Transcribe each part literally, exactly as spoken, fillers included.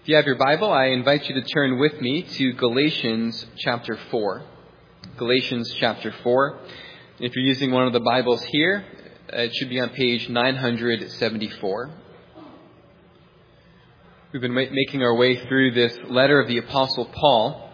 If you have your Bible, I invite you to turn with me to Galatians chapter four. Galatians chapter four. If you're using one of the Bibles here, it should be on page nine seventy-four. We've been making our way through this letter of the Apostle Paul.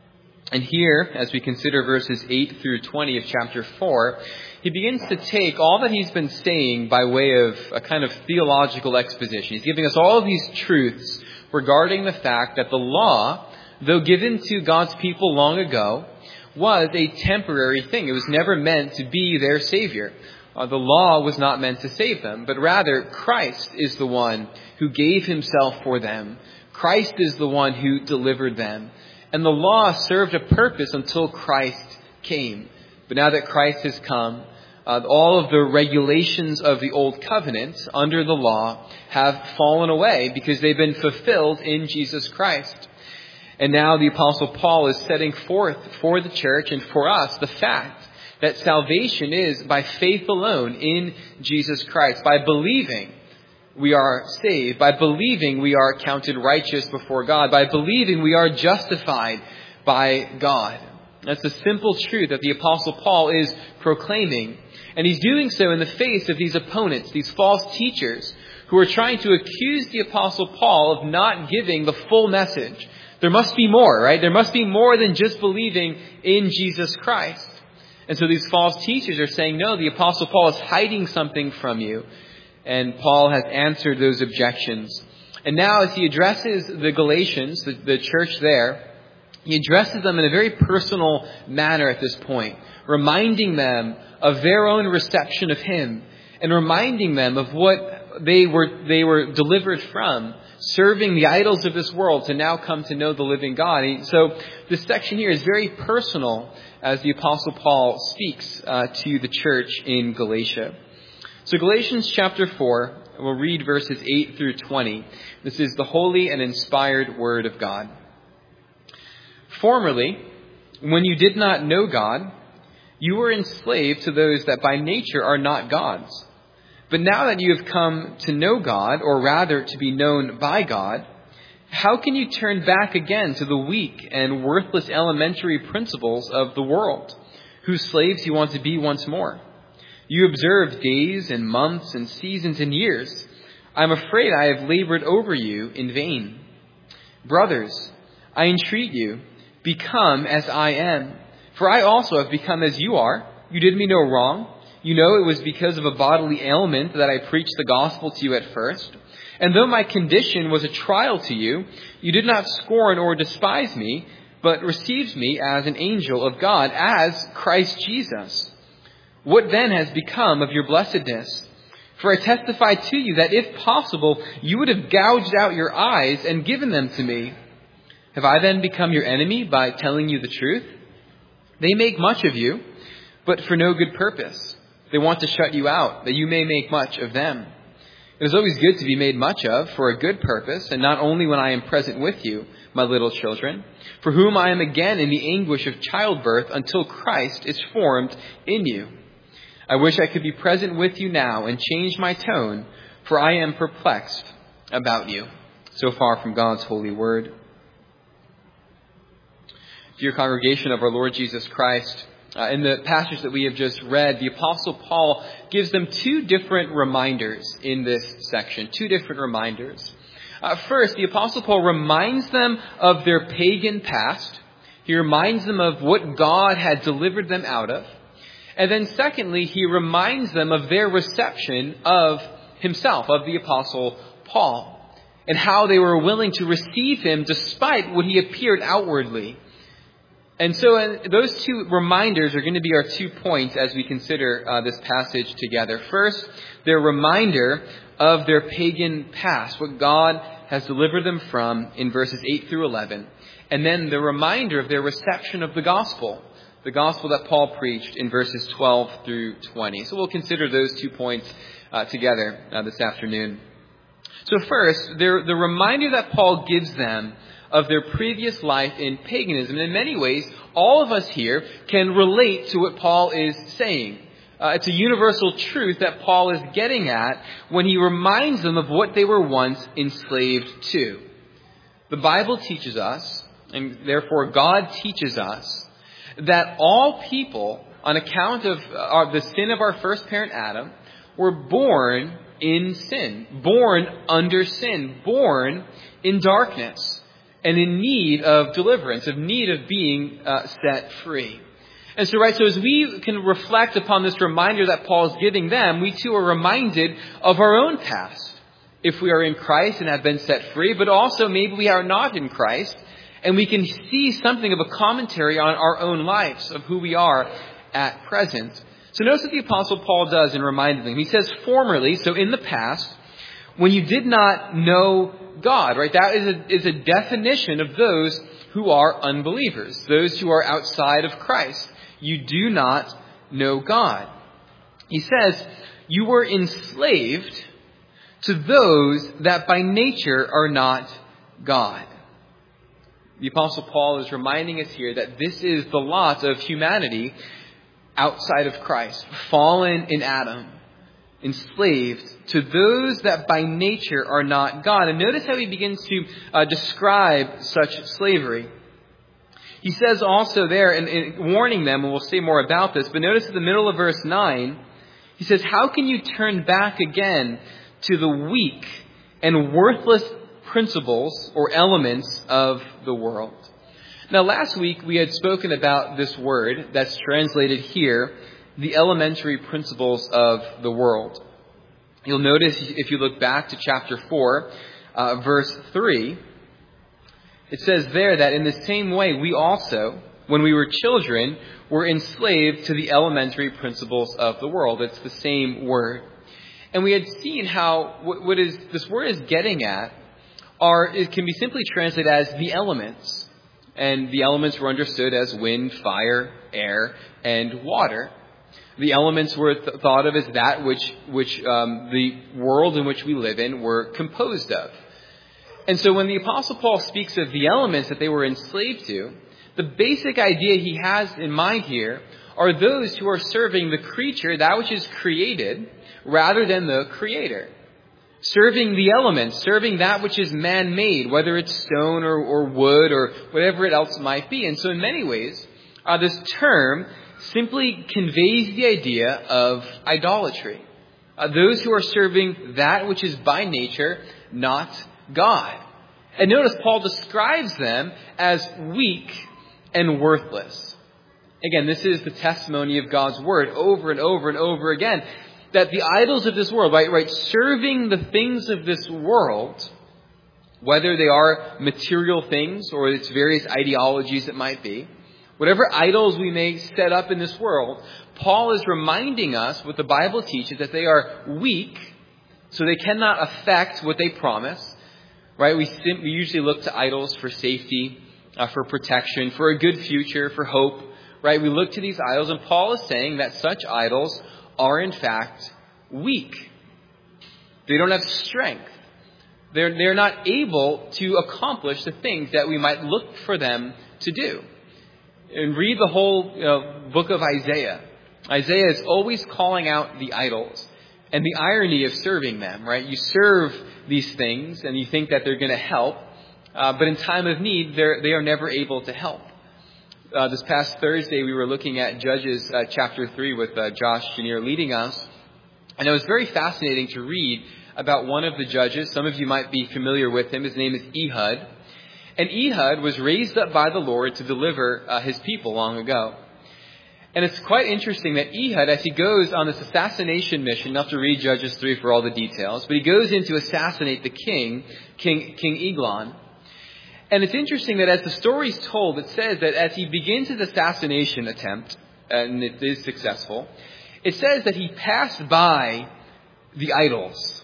And here, as we consider verses eight through twenty of chapter four, he begins to take all that he's been saying by way of a kind of theological exposition. He's giving us all of these truths regarding the fact that the law, though given to God's people long ago, was a temporary thing. It was never meant to be their Savior. Uh, the law was not meant to save them, but rather Christ is the one who gave himself for them. Christ is the one who delivered them. And the law served a purpose until Christ came. But now that Christ has come, Uh, all of the regulations of the old covenant under the law have fallen away because they've been fulfilled in Jesus Christ. And now the Apostle Paul is setting forth for the church and for us the fact that salvation is by faith alone in Jesus Christ. By believing we are saved. By believing we are counted righteous before God. By believing we are justified by God. That's the simple truth that the Apostle Paul is proclaiming. And he's doing so in the face of these opponents, these false teachers who are trying to accuse the Apostle Paul of not giving the full message. There must be more, right? There must be more than just believing in Jesus Christ. And so these false teachers are saying, no, the Apostle Paul is hiding something from you. And Paul has answered those objections. And now as he addresses the Galatians, the, the church there, he addresses them in a very personal manner at this point, reminding them of their own reception of him and reminding them of what they were they were delivered from, serving the idols of this world to now come to know the living God. So this section here is very personal as the Apostle Paul speaks uh, to the church in Galatia. So Galatians chapter four, we'll read verses eight through twenty. This is the holy and inspired word of God. Formerly, when you did not know God, you were enslaved to those that by nature are not God's. But now that you have come to know God, or rather to be known by God, how can you turn back again to the weak and worthless elementary principles of the world, whose slaves you want to be once more? You observe days and months and seasons and years. I am afraid I have labored over you in vain. Brothers, I entreat you, become as I am. For I also have become as you are. You did me no wrong. You know it was because of a bodily ailment that I preached the gospel to you at first. And though my condition was a trial to you, you did not scorn or despise me, but received me as an angel of God, as Christ Jesus. What then has become of your blessedness? For I testify to you that if possible, you would have gouged out your eyes and given them to me. Have I then become your enemy by telling you the truth? They make much of you, but for no good purpose. They want to shut you out, that you may make much of them. It is always good to be made much of for a good purpose, and not only when I am present with you, my little children, for whom I am again in the anguish of childbirth until Christ is formed in you. I wish I could be present with you now and change my tone, for I am perplexed about you. So far from God's holy word. Dear congregation of our Lord Jesus Christ, uh, in the passage that we have just read, the Apostle Paul gives them two different reminders in this section, two different reminders. Uh, first, the Apostle Paul reminds them of their pagan past. He reminds them of what God had delivered them out of. And then secondly, he reminds them of their reception of himself, of the Apostle Paul, and how they were willing to receive him despite what he appeared outwardly. And so uh, those two reminders are going to be our two points as we consider uh, this passage together. First, their reminder of their pagan past, what God has delivered them from in verses eight through eleven. And then the reminder of their reception of the gospel, the gospel that Paul preached in verses twelve through twenty. So we'll consider those two points uh, together uh, this afternoon. So first, the reminder that Paul gives them of their previous life in paganism. And in many ways, all of us here can relate to what Paul is saying. Uh, it's a universal truth that Paul is getting at when he reminds them of what they were once enslaved to. The Bible teaches us, and therefore God teaches us, that all people, on account of uh, the sin of our first parent Adam, were born in sin, born under sin, born in darkness, and in need of deliverance, of need of being uh, set free. And so, right, so as we can reflect upon this reminder that Paul is giving them, we too are reminded of our own past. If we are in Christ and have been set free, but also maybe we are not in Christ, and we can see something of a commentary on our own lives of who we are at present. So notice what the Apostle Paul does in reminding them. He says, formerly, so in the past, when you did not know God, right? That is a, is a definition of those who are unbelievers, those who are outside of Christ. You do not know God. He says, you were enslaved to those that by nature are not God. The Apostle Paul is reminding us here that this is the lot of humanity outside of Christ, fallen in Adam, enslaved to those that by nature are not God. And notice how he begins to uh, describe such slavery. He says also there, and, and warning them, and we'll say more about this, but notice in the middle of verse nine, he says, how can you turn back again to the weak and worthless principles or elements of the world? Now, last week we had spoken about this word that's translated here, the elementary principles of the world. You'll notice if you look back to chapter four, uh, verse three, it says there that in the same way we also, when we were children, were enslaved to the elementary principles of the world. It's the same word. And we had seen how what is this word is getting at are it can be simply translated as the elements. And the elements were understood as wind, fire, air, and water. The elements were th- thought of as that which which um, the world in which we live in were composed of. And so when the Apostle Paul speaks of the elements that they were enslaved to, the basic idea he has in mind here are those who are serving the creature, that which is created, rather than the Creator. Serving the elements, serving that which is man-made, whether it's stone or, or wood or whatever it else might be. And so in many ways, uh, this term simply conveys the idea of idolatry. Uh, those who are serving that which is by nature not God. And notice Paul describes them as weak and worthless. Again, this is the testimony of God's word over and over and over again. That the idols of this world, right, right, serving the things of this world, whether they are material things or its various ideologies it might be, whatever idols we may set up in this world, Paul is reminding us what the Bible teaches, that they are weak, so they cannot affect what they promise. Right? We, sim- we usually look to idols for safety, uh, for protection, for a good future, for hope. Right? We look to these idols, and Paul is saying that such idols are in fact weak. They don't have strength. They're, they're not able to accomplish the things that we might look for them to do. And read the whole you know, book of Isaiah. Isaiah is always calling out the idols and the irony of serving them, right? You serve these things and you think that they're going to help, uh, but in time of need, they're, they are never able to help. Uh, this past Thursday, we were looking at Judges uh, chapter three with uh, Josh Chenier leading us. And it was very fascinating to read about one of the judges. Some of you might be familiar with him. His name is Ehud. And Ehud was raised up by the Lord to deliver uh, his people long ago. And it's quite interesting that Ehud, as he goes on this assassination mission, not to read Judges three for all the details, but he goes in to assassinate the king, King, King Eglon. And it's interesting that as the story is told, it says that as he begins his assassination attempt, and it is successful, it says that he passed by the idols.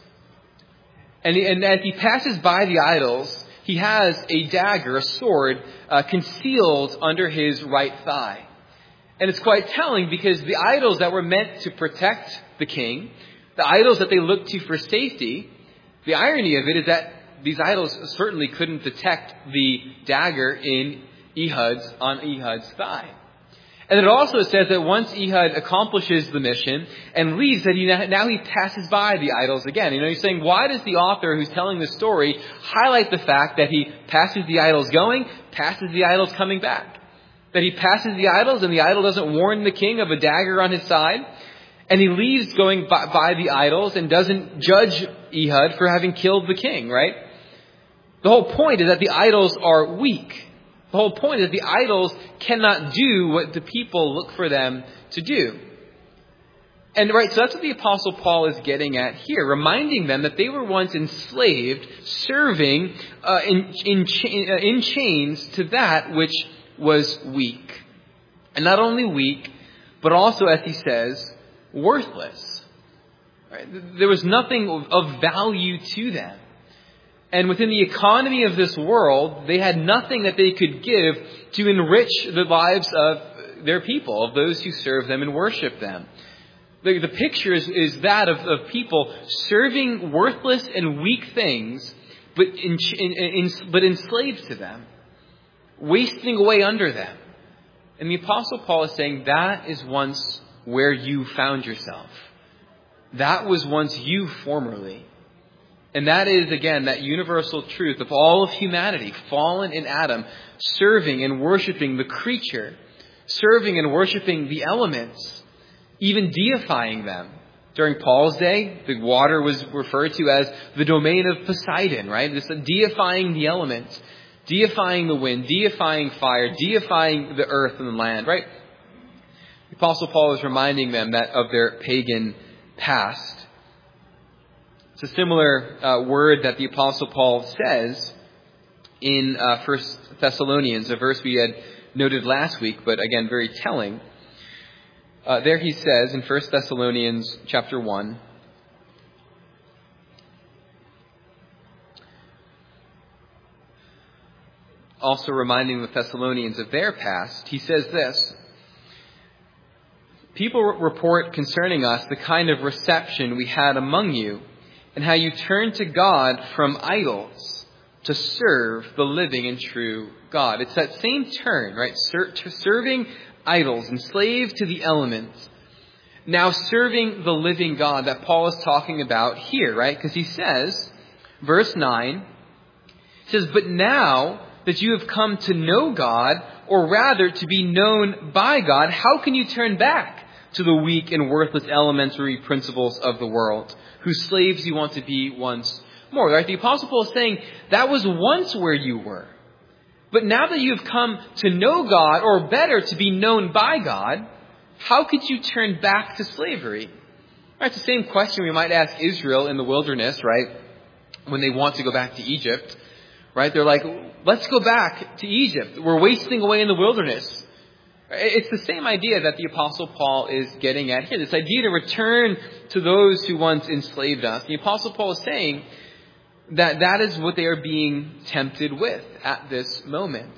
And, and as he passes by the idols, he has a dagger, a sword, uh, concealed under his right thigh. And it's quite telling because the idols that were meant to protect the king, the idols that they looked to for safety, the irony of it is that these idols certainly couldn't detect the dagger in Ehud's, on Ehud's thigh. And it also says that once Ehud accomplishes the mission and leaves, that he now he passes by the idols again. You know, he's saying, why does the author who's telling this story highlight the fact that he passes the idols going, passes the idols coming back? That he passes the idols and the idol doesn't warn the king of a dagger on his side, and he leaves going by, by the idols and doesn't judge Ehud for having killed the king, right? The whole point is that the idols are weak. The whole point is the idols cannot do what the people look for them to do. And right, so that's what the Apostle Paul is getting at here, reminding them that they were once enslaved, serving uh, in, in, cha- uh, in chains to that which was weak. And not only weak, but also, as he says, worthless. Right? There was nothing of, of value to them. And within the economy of this world, they had nothing that they could give to enrich the lives of their people, of those who serve them and worship them. The, the picture is, is that of, of people serving worthless and weak things, but, in, in, in, but enslaved to them, wasting away under them. And the Apostle Paul is saying that is once where you found yourself. That was once you formerly. And that is, again, that universal truth of all of humanity, fallen in Adam, serving and worshiping the creature, serving and worshiping the elements, even deifying them. During Paul's day, the water was referred to as the domain of Poseidon, right? This deifying the elements, deifying the wind, deifying fire, deifying the earth and the land, right? The Apostle Paul is reminding them that of their pagan past. It's a similar uh, word that the Apostle Paul says in uh, First Thessalonians, a verse we had noted last week, but again, very telling. Uh, there he says in First Thessalonians chapter one, also reminding the Thessalonians of their past, he says this: people report concerning us the kind of reception we had among you, and how you turned to God from idols to serve the living and true God. It's that same turn, right? Ser- serving idols, enslaved to the elements. Now serving the living God that Paul is talking about here, right? Because he says, verse nine, he says, but now that you have come to know God, or rather to be known by God, how can you turn back to the weak and worthless elementary principles of the world, whose slaves you want to be once more? Right? The Apostle Paul is saying that was once where you were. But now that you've come to know God, or better, to be known by God, how could you turn back to slavery? Right, it's the same question we might ask Israel in the wilderness, right? When they want to go back to Egypt, right? They're like, let's go back to Egypt. We're wasting away in the wilderness. It's the same idea that the Apostle Paul is getting at here. This idea to return to those who once enslaved us. The Apostle Paul is saying that that is what they are being tempted with at this moment.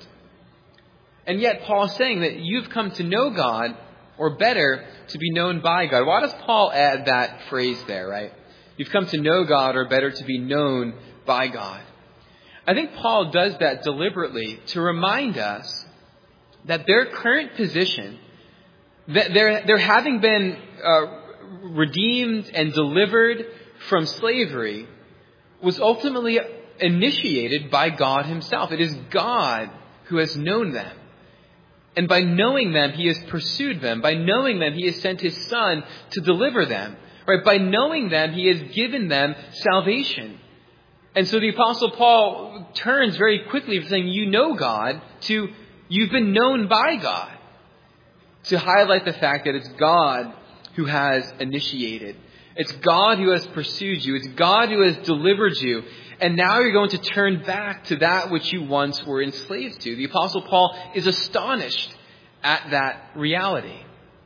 And yet Paul is saying that you've come to know God, or better, to be known by God. Why does Paul add that phrase there, right? You've come to know God, or better, to be known by God. I think Paul does that deliberately to remind us that their current position, that their, their having been uh, redeemed and delivered from slavery, was ultimately initiated by God himself. It is God who has known them. And by knowing them, he has pursued them. By knowing them, he has sent his Son to deliver them. Right? By knowing them, he has given them salvation. And so the Apostle Paul turns very quickly from saying, you know God, to you've been known by God, to highlight the fact that it's God who has initiated. It's God who has pursued you. It's God who has delivered you. And now you're going to turn back to that which you once were enslaved to. The Apostle Paul is astonished at that reality.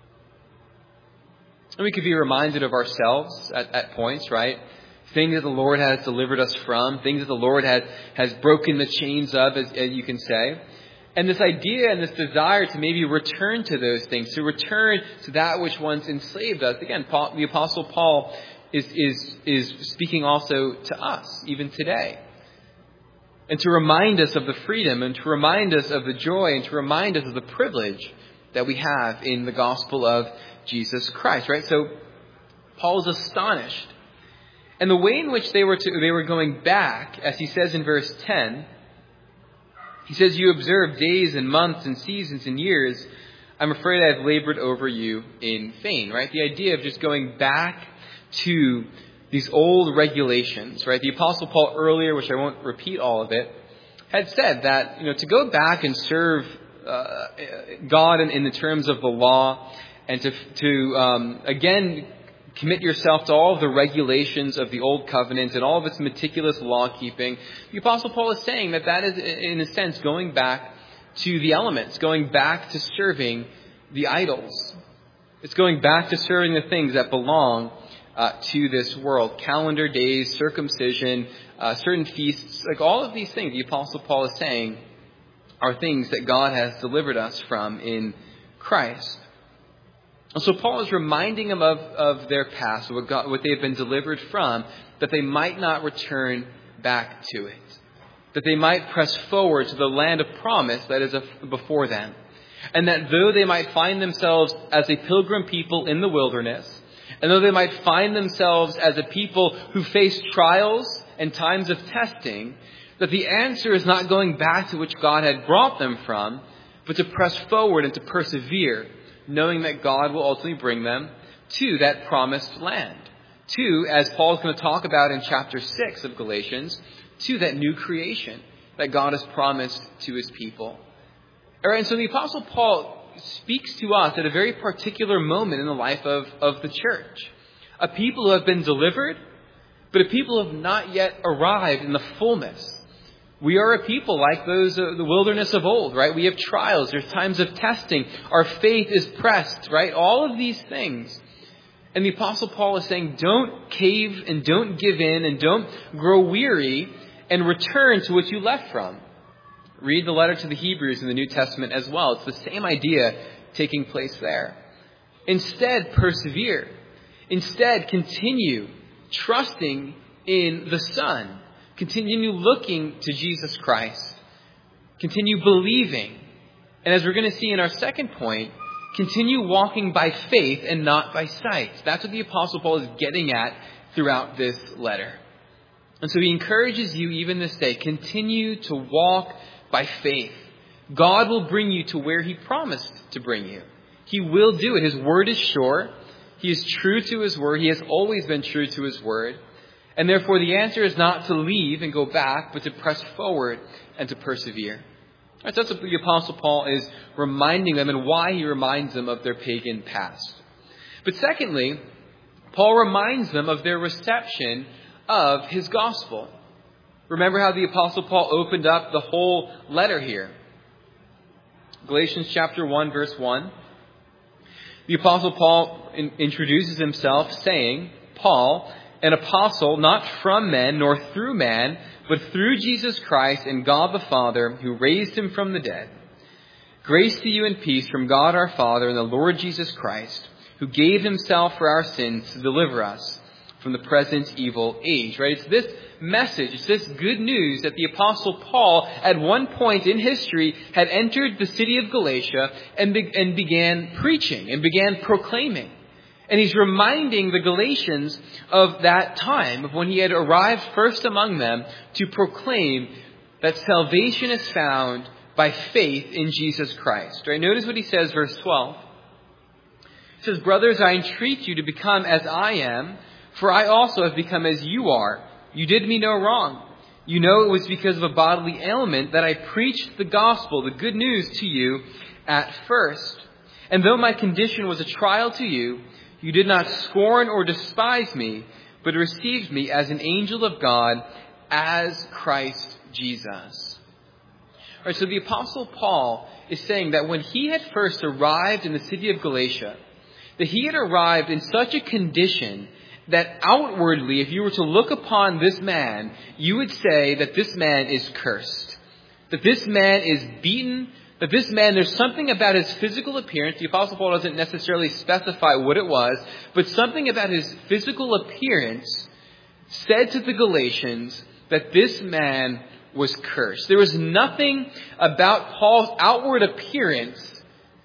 And we could be reminded of ourselves at, at points, right? Things that the Lord has delivered us from, things that the Lord has, has broken the chains of, as, as you can say. And this idea and this desire to maybe return to those things, to return to that which once enslaved us. Again, Paul, the Apostle Paul is, is, is speaking also to us, even today. And to remind us of the freedom, and to remind us of the joy, and to remind us of the privilege that we have in the gospel of Jesus Christ, right? So Paul is astonished. And the way in which they were to, they were going back, as he says in verse ten, he says, "You observe days and months and seasons and years. I'm afraid I have labored over you in vain," right? The idea of just going back to these old regulations, right? The Apostle Paul earlier, which I won't repeat all of it, had said that, you know, to go back and serve uh, God in, in the terms of the law and to, to um, again, commit yourself to all of the regulations of the Old Covenant and all of its meticulous law-keeping. The Apostle Paul is saying that that is, in a sense, going back to the elements, going back to serving the idols. It's going back to serving the things that belong uh, to this world. Calendar days, circumcision, uh, certain feasts, like all of these things, the Apostle Paul is saying are things that God has delivered us from in Christ. And so Paul is reminding them of, of their past, what, God, what they have been delivered from, that they might not return back to it. That they might press forward to the land of promise that is before them. And that though they might find themselves as a pilgrim people in the wilderness, and though they might find themselves as a people who face trials and times of testing, that the answer is not going back to which God had brought them from, but to press forward and to persevere, knowing that God will ultimately bring them to that promised land. To, as Paul is going to talk about in chapter six of Galatians, to that new creation that God has promised to his people. All right, and so the Apostle Paul speaks to us at a very particular moment in the life of, of the church. A people who have been delivered, but a people who have not yet arrived in the fullness. We are a people like those of the wilderness of old, right? We have trials. There's times of testing. Our faith is pressed, right? All of these things. And the Apostle Paul is saying, don't cave and don't give in and don't grow weary and return to what you left from. Read the letter to the Hebrews in the New Testament as well. It's the same idea taking place there. Instead, persevere. Instead, continue trusting in the Son. Continue looking to Jesus Christ. Continue believing. And as we're going to see in our second point, continue walking by faith and not by sight. That's what the Apostle Paul is getting at throughout this letter. And so he encourages you even this day, continue to walk by faith. God will bring you to where he promised to bring you. He will do it. His word is sure. He is true to his word. He has always been true to his word. And therefore the answer is not to leave and go back, but to press forward and to persevere. That's what the Apostle Paul is reminding them and why he reminds them of their pagan past. But secondly, Paul reminds them of their reception of his gospel. Remember how the Apostle Paul opened up the whole letter here. Galatians chapter one, verse one. The Apostle Paul in, introduces himself saying, Paul, an apostle, not from men nor through man, but through Jesus Christ and God the Father, who raised him from the dead. Grace to you and peace from God our Father and the Lord Jesus Christ, who gave himself for our sins to deliver us from the present evil age. Right? It's this message, it's this good news that the Apostle Paul, at one point in history, had entered the city of Galatia and, be- and began preaching and began proclaiming. And he's reminding the Galatians of that time, of when he had arrived first among them to proclaim that salvation is found by faith in Jesus Christ. Right? Notice what he says, verse twelve. He says, brothers, I entreat you to become as I am, for I also have become as you are. You did me no wrong. You know it was because of a bodily ailment that I preached the gospel, the good news to you at first. And though my condition was a trial to you, you did not scorn or despise me, but received me as an angel of God, as Christ Jesus. All right, so the Apostle Paul is saying that when he had first arrived in the city of Galatia, that he had arrived in such a condition that outwardly, if you were to look upon this man, you would say that this man is cursed. That this man is beaten. That this man, there's something about his physical appearance. The Apostle Paul doesn't necessarily specify what it was, but something about his physical appearance said to the Galatians that this man was cursed. There was nothing about Paul's outward appearance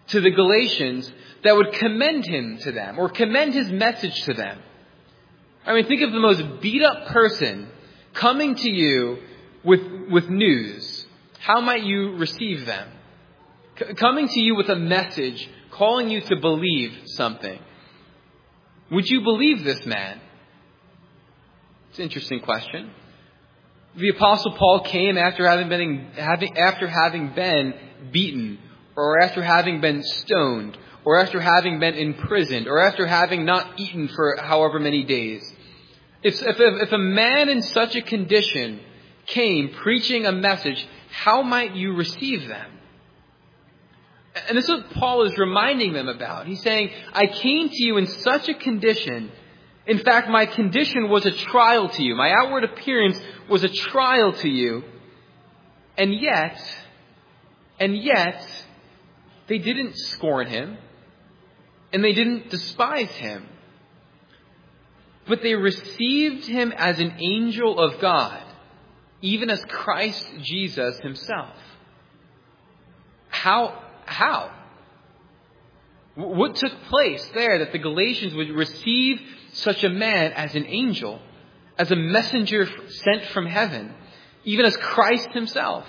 to the Galatians that would commend him to them or commend his message to them. I mean, think of the most beat up person coming to you with, with news. How might you receive them? C- coming to you with a message, calling you to believe something. Would you believe this man? It's an interesting question. The Apostle Paul came after having been, having, after having been beaten, or after having been stoned, or after having been imprisoned, or after having not eaten for however many days. If, if, if a man in such a condition came preaching a message, how might you receive them? And this is what Paul is reminding them about. He's saying, I came to you in such a condition. In fact, my condition was a trial to you. My outward appearance was a trial to you. And yet, and yet, they didn't scorn him. And they didn't despise him. But they received him as an angel of God, even as Christ Jesus himself. How? How? What took place there that the Galatians would receive such a man as an angel, as a messenger sent from heaven, even as Christ himself?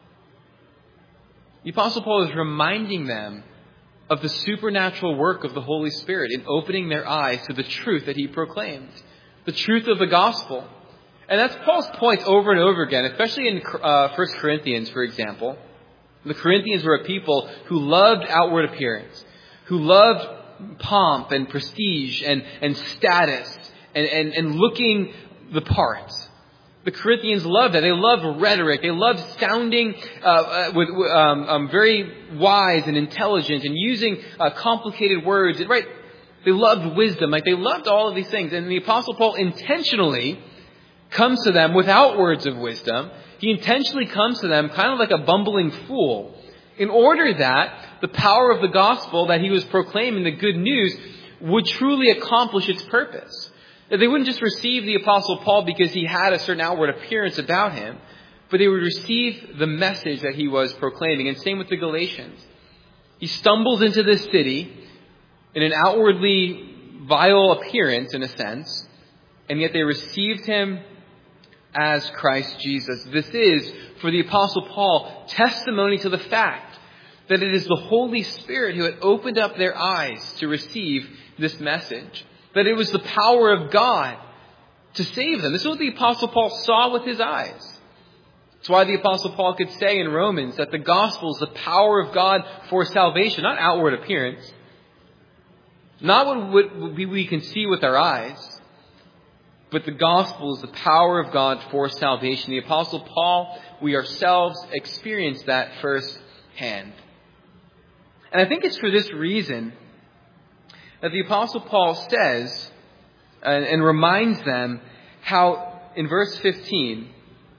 The Apostle Paul is reminding them of the supernatural work of the Holy Spirit in opening their eyes to the truth that he proclaimed, the truth of the gospel. And that's Paul's point over and over again, especially in uh, First Corinthians, for example. The Corinthians were a people who loved outward appearance, who loved pomp and prestige and, and status and, and, and looking the part. The Corinthians loved that. They loved rhetoric. They loved sounding uh, with um, um, very wise and intelligent and using uh, complicated words. Right? They loved wisdom. Like they loved all of these things. And the Apostle Paul intentionally comes to them without words of wisdom. He intentionally comes to them kind of like a bumbling fool, in order that the power of the gospel that he was proclaiming, the good news, would truly accomplish its purpose. That they wouldn't just receive the Apostle Paul because he had a certain outward appearance about him, but they would receive the message that he was proclaiming. And same with the Galatians. He stumbles into this city in an outwardly vile appearance, in a sense, and yet they received him as Christ Jesus. This is, for the Apostle Paul, testimony to the fact that it is the Holy Spirit who had opened up their eyes to receive this message. That it was the power of God to save them. This is what the Apostle Paul saw with his eyes. That's why the Apostle Paul could say in Romans that the gospel is the power of God for salvation, not outward appearance. Not what we can see with our eyes, but the gospel is the power of God for salvation. The Apostle Paul, we ourselves experienced that firsthand. And I think it's for this reason that the Apostle Paul says and, and reminds them how in verse fifteen,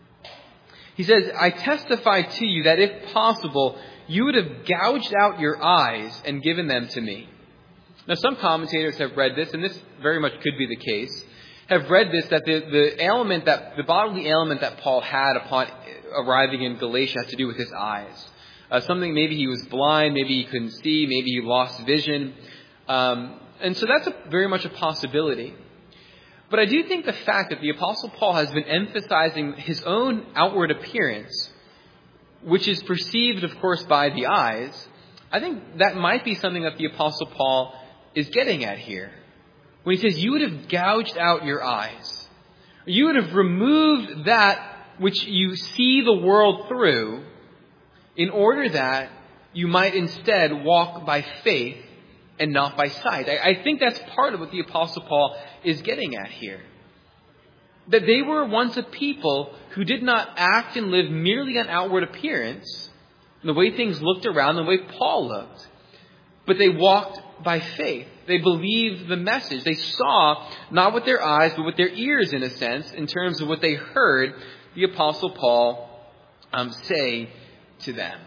he says, I testify to you that if possible, you would have gouged out your eyes and given them to me. Now, some commentators have read this, and this very much could be the case, have read this, that the, the ailment that, the bodily ailment that Paul had upon arriving in Galatia had to do with his eyes. Uh, something, maybe he was blind, maybe he couldn't see, maybe he lost vision. Um, and so that's a, very much a possibility. But I do think the fact that the Apostle Paul has been emphasizing his own outward appearance, which is perceived, of course, by the eyes, I think that might be something that the Apostle Paul is getting at here. When he says, you would have gouged out your eyes. You would have removed that which you see the world through in order that you might instead walk by faith and not by sight. I, I think that's part of what the Apostle Paul is getting at here. That they were once a people who did not act and live merely on outward appearance, the way things looked around, the way Paul looked. But they walked by faith. They believed the message. They saw, not with their eyes, but with their ears, in a sense, in terms of what they heard the Apostle Paul um, say to them.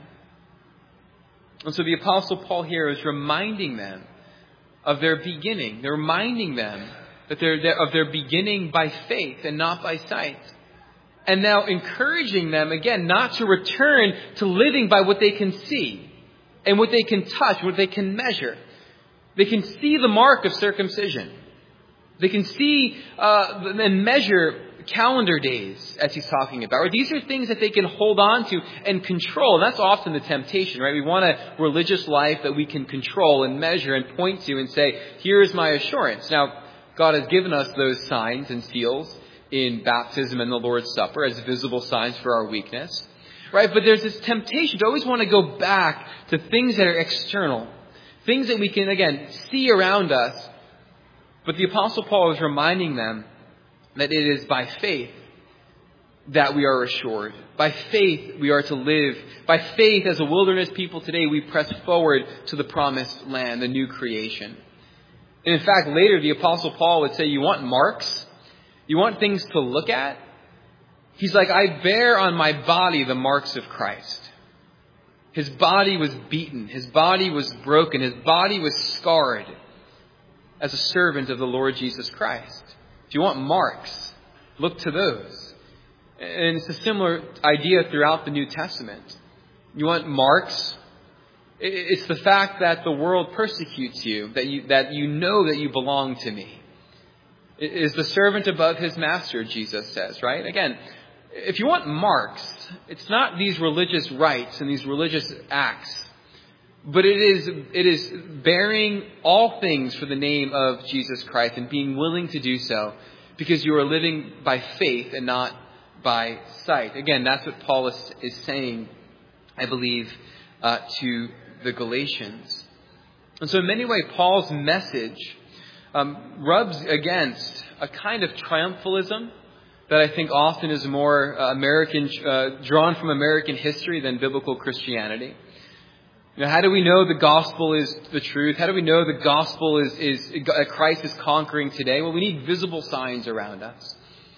And so the Apostle Paul here is reminding them of their beginning. They're reminding them that they're of their beginning by faith and not by sight. And now encouraging them, again, not to return to living by what they can see. and what they can touch, what they can measure. They can see the mark of circumcision. They can see uh, and measure calendar days, as he's talking about. Or these are things that they can hold on to and control. And that's often the temptation, right? We want a religious life that we can control and measure and point to and say, here is my assurance. Now, God has given us those signs and seals in baptism and the Lord's Supper as visible signs for our weakness, right? But there's this temptation to always want to go back to things that are external, things that we can, again, see around us. But the Apostle Paul is reminding them that it is by faith that we are assured. By faith we are to live. By faith, as a wilderness people today, we press forward to the promised land, the new creation. And in fact, later the Apostle Paul would say, you want marks? You want things to look at? He's like, I bear on my body the marks of Christ. His body was beaten. His body was broken. His body was scarred as a servant of the Lord Jesus Christ. If you want marks, look to those. And it's a similar idea throughout the New Testament. You want marks? It's the fact that the world persecutes you, that you, that you know that you belong to me. Is the servant above his master, Jesus says, right? Again, if you want marks, it's not these religious rites and these religious acts, but it is it is bearing all things for the name of Jesus Christ and being willing to do so because you are living by faith and not by sight. Again, that's what Paul is, is saying, I believe, uh, to the Galatians. And so in many ways, Paul's message um, rubs against a kind of triumphalism that I think often is more uh, American, uh, drawn from American history than biblical Christianity. You know, how do we know the gospel is the truth? How do we know the gospel is, is uh, Christ is conquering today? Well, we need visible signs around us.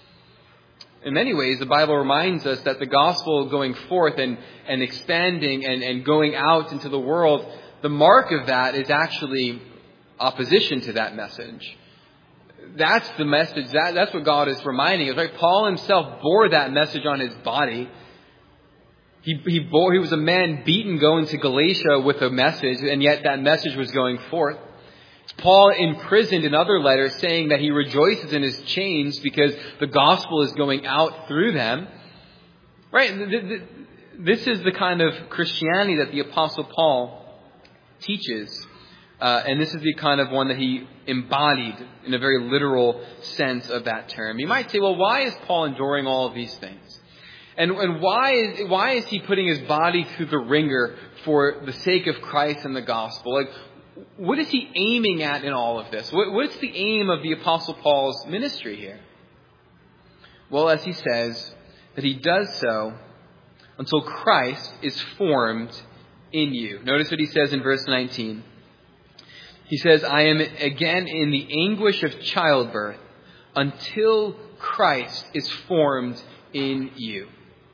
In many ways, the Bible reminds us that the gospel going forth and, and expanding and, and going out into the world, the mark of that is actually opposition to that message. That's the message. That, that's what God is reminding us, right? Paul himself bore that message on his body. He, he bore, he was a man beaten going to Galatia with a message, and yet that message was going forth. Paul imprisoned in other letters saying that he rejoices in his chains because the gospel is going out through them. Right? This is the kind of Christianity that the Apostle Paul teaches. Uh, and this is the kind of one that he embodied in a very literal sense of that term. You might say, well, why is Paul enduring all of these things? And, and why is, why is he putting his body through the ringer for the sake of Christ and the gospel? Like, what is he aiming at in all of this? What, what's the aim of the Apostle Paul's ministry here? Well, as he says, that he does so until Christ is formed in you. Notice what he says in verse nineteen. He says, I am again in the anguish of childbirth until Christ is formed in you.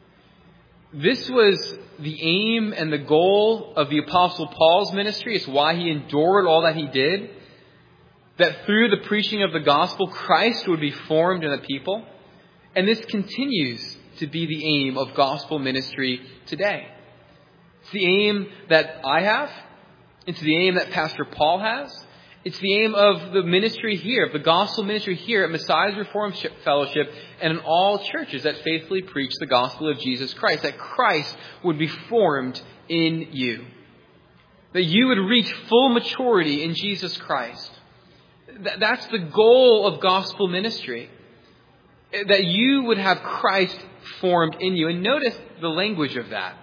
This was the aim and the goal of the Apostle Paul's ministry. It's why he endured all that he did. That through the preaching of the gospel, Christ would be formed in a people. And this continues to be the aim of gospel ministry today. It's the aim that I have. It's the aim that Pastor Paul has. It's the aim of the ministry here, of the gospel ministry here at Messiah's Reformed Fellowship and in all churches that faithfully preach the gospel of Jesus Christ. That Christ would be formed in you. That you would reach full maturity in Jesus Christ. That's the goal of gospel ministry. That you would have Christ formed in you. And notice the language of that.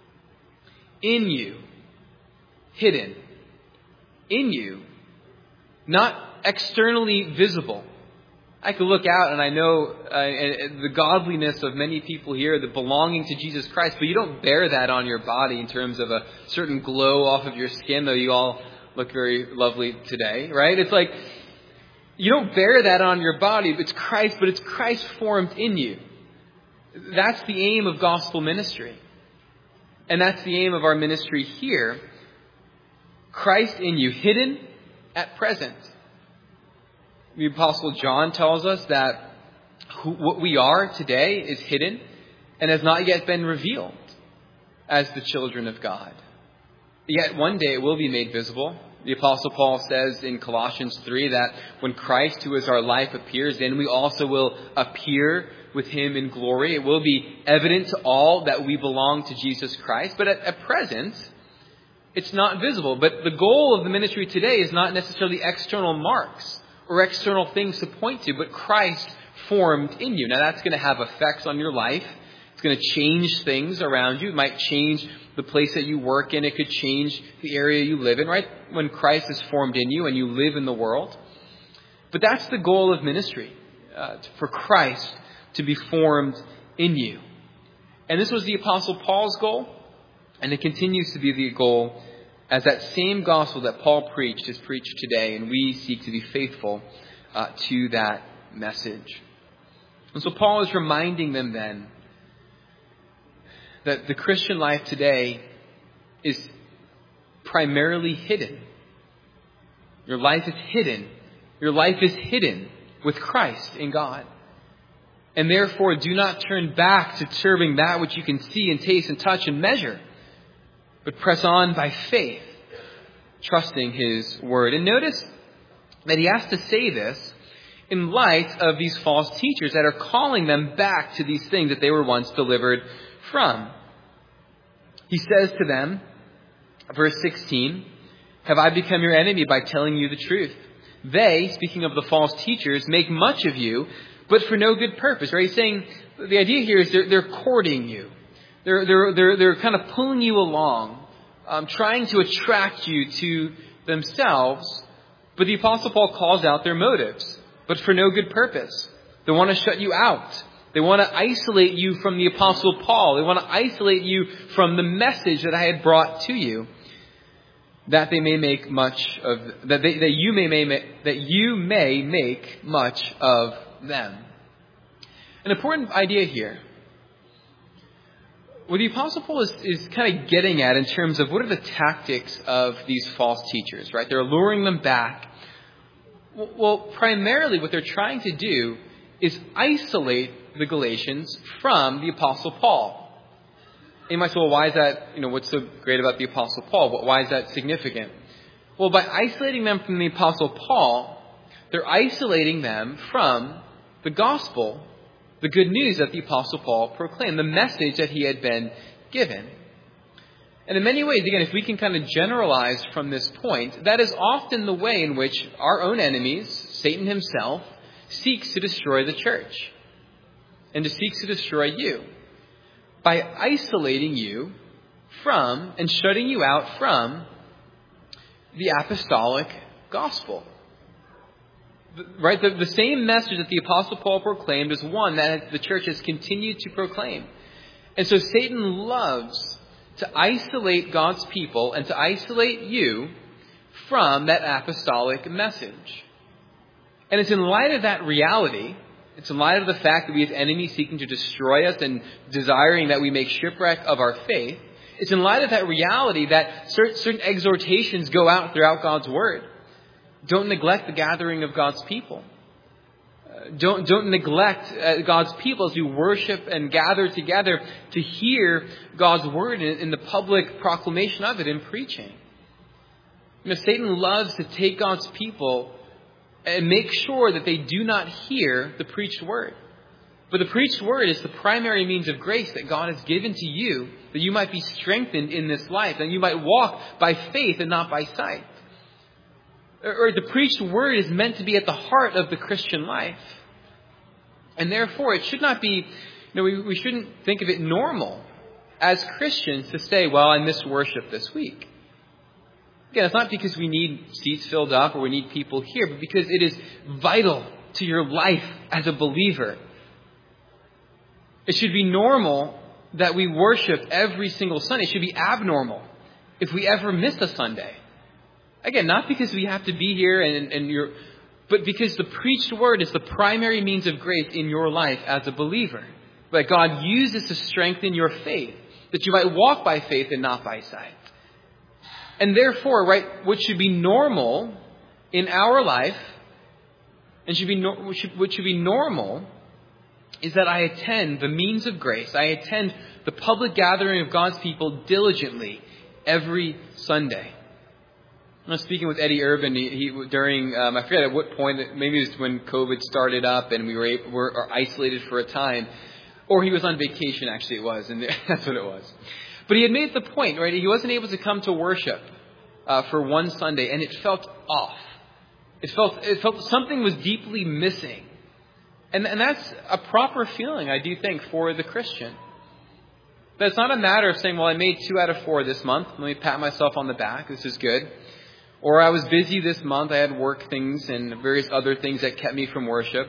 In you. Hidden. In you. Not externally visible. I could look out and I know uh, the godliness of many people here, the belonging to Jesus Christ, but you don't bear that on your body in terms of a certain glow off of your skin, though you all look very lovely today, right? It's like, you don't bear that on your body. It's Christ, but it's Christ formed in you. That's the aim of gospel ministry. And that's the aim of our ministry here. Christ in you, hidden at present. The Apostle John tells us that who, what we are today is hidden and has not yet been revealed as the children of God. Yet one day it will be made visible. The Apostle Paul says in Colossians three that when Christ, who is our life, appears, then we also will appear with him in glory. It will be evident to all that we belong to Jesus Christ. But at, at present, it's not visible. But the goal of the ministry today is not necessarily external marks or external things to point to, but Christ formed in you. Now that's going to have effects on your life. It's going to change things around you. It might change the place that you work in. It could change the area you live in, right? When Christ is formed in you and you live in the world. But that's the goal of ministry, uh, for Christ to be formed in you. And this was the Apostle Paul's goal, and it continues to be the goal as that same gospel that Paul preached is preached today, and we seek to be faithful uh, to that message. And so Paul is reminding them then that the Christian life today is primarily hidden. Your life is hidden. Your life is hidden with Christ in God. And therefore, do not turn back to serving that which you can see and taste and touch and measure, but press on by faith, trusting his word. And notice that he has to say this in light of these false teachers that are calling them back to these things that they were once delivered from. He says to them, verse sixteen, "Have I become your enemy by telling you the truth? They," speaking of the false teachers, "make much of you, but for no good purpose." Right? He's saying the idea here is they're, they're courting you. They're, they're, they're, they're kind of pulling you along, um, trying to attract you to themselves. But the Apostle Paul calls out their motives, but for no good purpose. They want to shut you out. They want to isolate you from the Apostle Paul. They want to isolate you from the message that I had brought to you, that they may make much of that. They, that you may, may that you may make much of them. An important idea here. What the Apostle Paul is, is kind of getting at in terms of what are the tactics of these false teachers, right? They're luring them back. Well, primarily what they're trying to do is isolate the Galatians from the Apostle Paul. And you might say, well, why is that, you know, what's so great about the Apostle Paul? Why is that significant? Well, by isolating them from the Apostle Paul, they're isolating them from the gospel, the good news that the Apostle Paul proclaimed, the message that he had been given. And in many ways, again, if we can kind of generalize from this point, that is often the way in which our own enemies, Satan himself, seeks to destroy the church and to seeks to destroy you by isolating you from and shutting you out from the apostolic gospel. Right? The, the same message that the Apostle Paul proclaimed is one that the church has continued to proclaim. And so Satan loves to isolate God's people and to isolate you from that apostolic message. And it's in light of that reality, it's in light of the fact that we have enemies seeking to destroy us and desiring that we make shipwreck of our faith, it's in light of that reality that certain exhortations go out throughout God's word. Don't neglect the gathering of God's people. Uh, don't, don't neglect uh, God's people as we worship and gather together to hear God's word in, in the public proclamation of it in preaching. You know, Satan loves to take God's people and make sure that they do not hear the preached word. But the preached word is the primary means of grace that God has given to you, that you might be strengthened in this life, and you might walk by faith and not by sight. Or the preached word is meant to be at the heart of the Christian life. And therefore, it should not be, you know, we, we shouldn't think of it normal as Christians to say, well, I missed worship this week. Again, it's not because we need seats filled up or we need people here, but because it is vital to your life as a believer. It should be normal that we worship every single Sunday. It should be abnormal if we ever miss a Sunday. Again, not because we have to be here and, and you're, but because the preached word is the primary means of grace in your life as a believer. That God uses to strengthen your faith, that you might walk by faith and not by sight. And therefore, right, what should be normal in our life, and should be what should, what should be normal, is that I attend the means of grace. I attend the public gathering of God's people diligently every Sunday. I was speaking with Eddie Urban he, he, during, um, I forget at what point, maybe it was when COVID started up and we were, able, were isolated for a time. Or he was on vacation, actually it was, and that's what it was. But he had made the point, right? He wasn't able to come to worship uh, for one Sunday, and it felt off. It felt it felt something was deeply missing. And, and that's a proper feeling, I do think, for the Christian. But it's not a matter of saying, well, I made two out of four this month. Let me pat myself on the back. This is good. Or I was busy this month. I had work things and various other things that kept me from worship.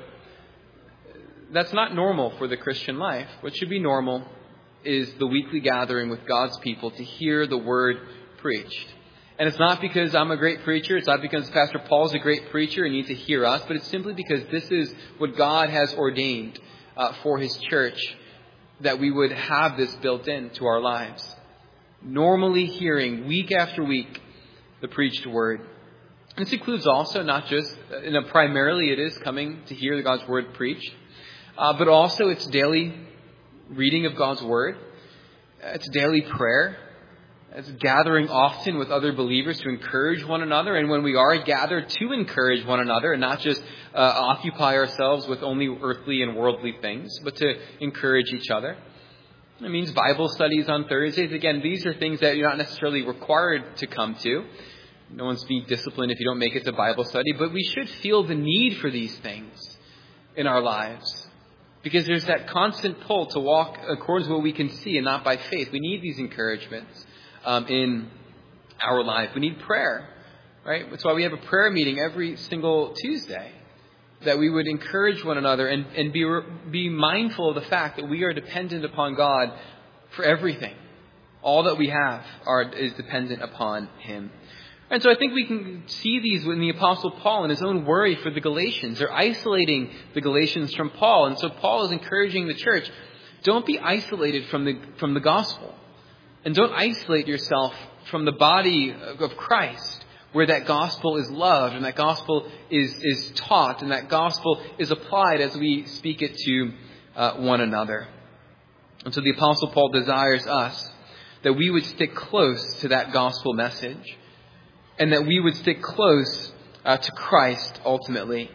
That's not normal for the Christian life. What should be normal is the weekly gathering with God's people to hear the word preached. And it's not because I'm a great preacher. It's not because Pastor Paul's a great preacher and needs to hear us. But it's simply because this is what God has ordained uh, for His church, that we would have this built into our lives. Normally hearing week after week the preached word. This includes also not just, you know, primarily it is coming to hear God's word preached. Uh, but also it's daily reading of God's Word. It's daily prayer. It's gathering often with other believers to encourage one another. And when we are gathered to encourage one another and not just uh, occupy ourselves with only earthly and worldly things, but to encourage each other. It means Bible studies on Thursdays. Again, these are things that you're not necessarily required to come to. No one's being disciplined if you don't make it to Bible study. But we should feel the need for these things in our lives. Because there's that constant pull to walk according to what we can see and not by faith. We need these encouragements um, in our life. We need prayer, right? That's why we have a prayer meeting every single Tuesday. That we would encourage one another and, and be, be mindful of the fact that we are dependent upon God for everything. All that we have are, is dependent upon Him. And so I think we can see these in the Apostle Paul and his own worry for the Galatians. They're isolating the Galatians from Paul. And so Paul is encouraging the church, don't be isolated from the from the gospel. And don't isolate yourself from the body of Christ, where that gospel is loved and that gospel is, is taught and that gospel is applied as we speak it to uh, one another. And so the Apostle Paul desires us that we would stick close to that gospel message. And that we would stick close uh, to Christ ultimately.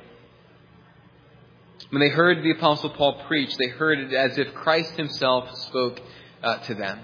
When they heard the Apostle Paul preach, they heard it as if Christ Himself spoke uh, to them.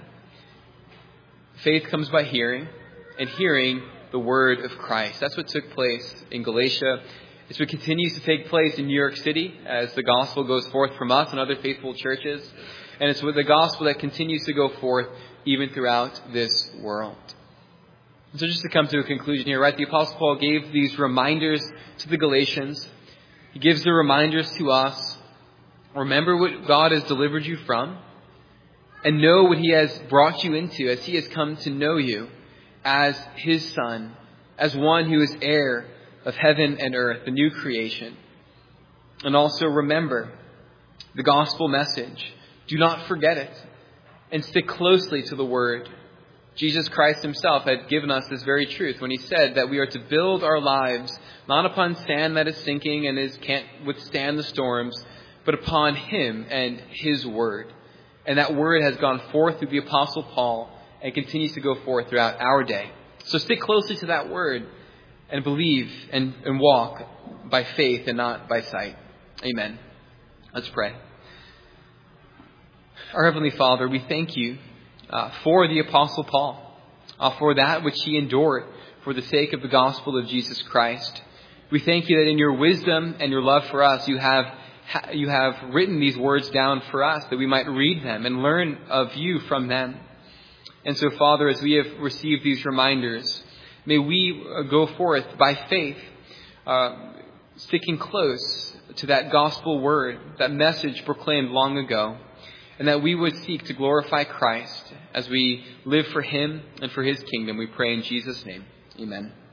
Faith comes by hearing, and hearing the word of Christ. That's what took place in Galatia. It's what continues to take place in New York City as the gospel goes forth from us and other faithful churches. And it's with the gospel that continues to go forth even throughout this world. So just to come to a conclusion here, right? The Apostle Paul gave these reminders to the Galatians. He gives the reminders to us. Remember what God has delivered you from. And know what He has brought you into as He has come to know you as His Son. As one who is heir of heaven and earth, the new creation. And also remember the gospel message. Do not forget it. And stick closely to the Word. Jesus Christ Himself had given us this very truth when He said that we are to build our lives not upon sand that is sinking and is, can't withstand the storms, but upon Him and His Word. And that Word has gone forth through the Apostle Paul and continues to go forth throughout our day. So stick closely to that Word and believe and, and walk by faith and not by sight. Amen. Let's pray. Our Heavenly Father, we thank You Uh, for the Apostle Paul, uh, for that which he endured for the sake of the gospel of Jesus Christ. We thank You that in Your wisdom and Your love for us, You have ha- you have written these words down for us, that we might read them and learn of You from them. And so, Father, as we have received these reminders, may we go forth by faith, uh, sticking close to that gospel word, that message proclaimed long ago. And that we would seek to glorify Christ as we live for Him and for His kingdom. We pray in Jesus' name. Amen.